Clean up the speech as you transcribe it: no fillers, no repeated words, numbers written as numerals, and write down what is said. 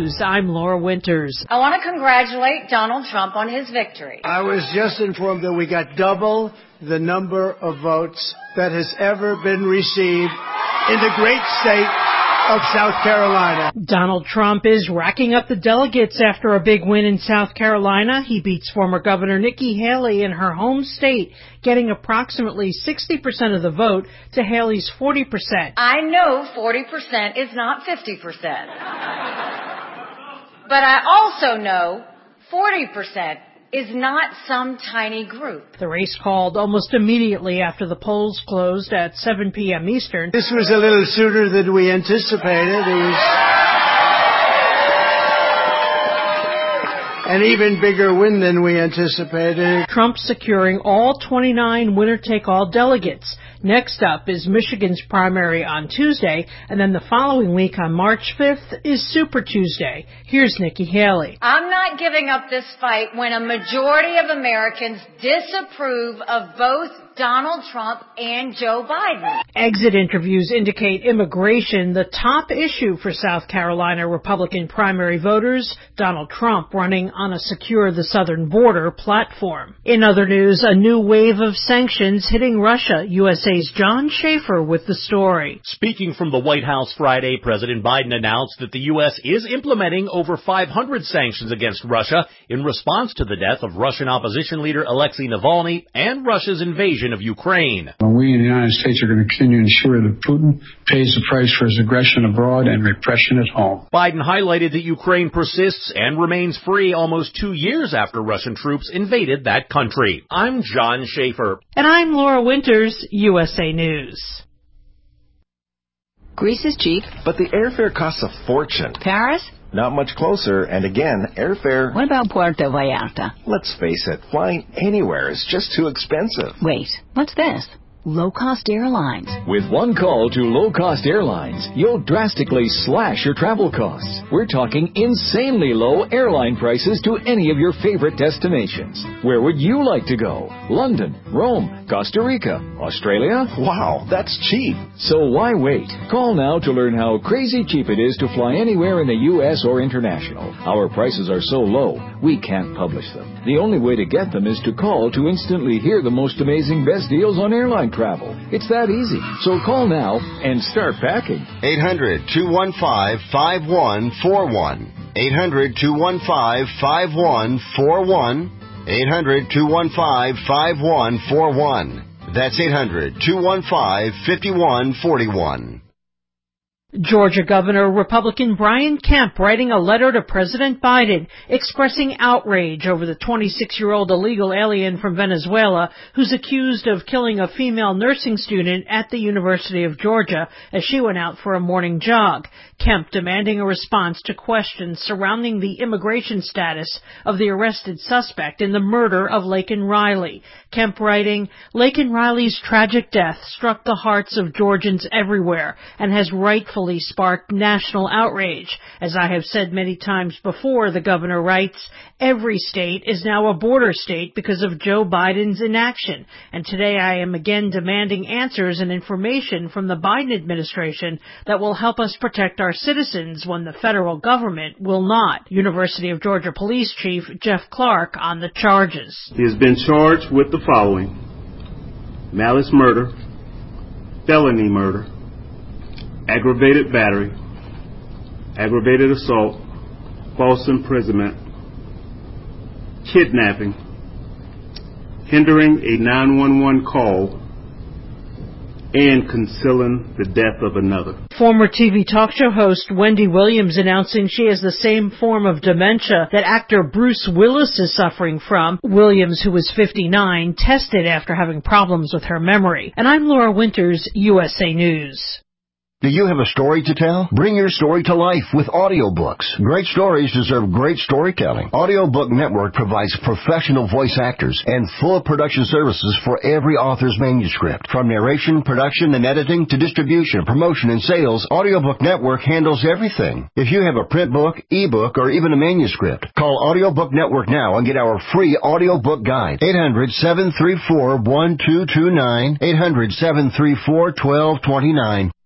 News, I'm Laura Winters. I want to congratulate Donald Trump on his victory. I was just informed that we got double the number of votes that has ever been received in the great state of South Carolina. Donald Trump is racking up the delegates after a big win in South Carolina. He beats former Governor Nikki Haley in her home state, getting approximately 60% of the vote to Haley's 40%. I know 40% is not 50%. But I also know 40% is not some tiny group. The race called almost immediately after the polls closed at 7 p.m. Eastern. This was a little sooner than we anticipated. It was an even bigger win than we anticipated. Trump securing all 29 winner-take-all delegates. Next up is Michigan's primary on Tuesday, and then the following week on March 5th is Super Tuesday. Here's Nikki Haley. I'm not giving up this fight when a majority of Americans disapprove of both Donald Trump and Joe Biden. Exit interviews indicate immigration, the top issue for South Carolina Republican primary voters, Donald Trump running on a secure the southern border platform. In other news, a new wave of sanctions hitting Russia. USA's John Schaefer with the story. Speaking from the White House Friday, President Biden announced that the U.S. is implementing over 500 sanctions against Russia in response to the death of Russian opposition leader Alexei Navalny and Russia's invasion of Ukraine. We in the United States are going to continue to ensure that Putin pays the price for his aggression abroad and repression at home. Biden highlighted that Ukraine persists and remains free almost 2 years after Russian troops invaded that country. I'm John Schaefer. And I'm Laura Winters, USA News. Greece is cheap. But the airfare costs a fortune. Paris? Not much closer, and again, airfare... What about Puerto Vallarta? Let's face it, flying anywhere is just too expensive. Wait, what's this? Low-cost airlines. With one call to low-cost airlines, you'll drastically slash your travel costs. We're talking insanely low airline prices to any of your favorite destinations. Where would you like to go? London, Rome, Costa Rica, Australia? Wow, that's cheap. So why wait? Call now to learn how crazy cheap it is to fly anywhere in the U.S. or international. Our prices are so low, we can't publish them. The only way to get them is to call to instantly hear the most amazing best deals on airline travel. It's that easy. So call now and start packing. 800-215-5141. 800-215-5141. 800-215-5141. That's 800-215-5141. Georgia Governor Republican Brian Kemp writing a letter to President Biden expressing outrage over the 26-year-old illegal alien from Venezuela who's accused of killing a female nursing student at the University of Georgia as she went out for a morning jog. Kemp demanding a response to questions surrounding the immigration status of the arrested suspect in the murder of Laken Riley. Kemp writing, Laken Riley's tragic death struck the hearts of Georgians everywhere and has rightfully sparked national outrage. As I have said many times before, the governor writes, every state is now a border state because of Joe Biden's inaction. And today I am again demanding answers and information from the Biden administration that will help us protect our citizens when the federal government will not. University of Georgia Police Chief Jeff Clark on the charges. He has been charged with the following: malice murder, felony murder, aggravated battery, aggravated assault, false imprisonment, kidnapping, hindering a 911 call, and concealing the death of another. Former TV talk show host Wendy Williams announcing she has the same form of dementia that actor Bruce Willis is suffering from. Williams, who was 59, tested after having problems with her memory. And I'm Laura Winters, USA News. Do you have a story to tell? Bring your story to life with audiobooks. Great stories deserve great storytelling. Audiobook Network provides professional voice actors and full production services for every author's manuscript. From narration, production, and editing to distribution, promotion, and sales, Audiobook Network handles everything. If you have a print book, ebook, or even a manuscript, call Audiobook Network now and get our free audiobook guide. 800-734-1229. 800-734-1229.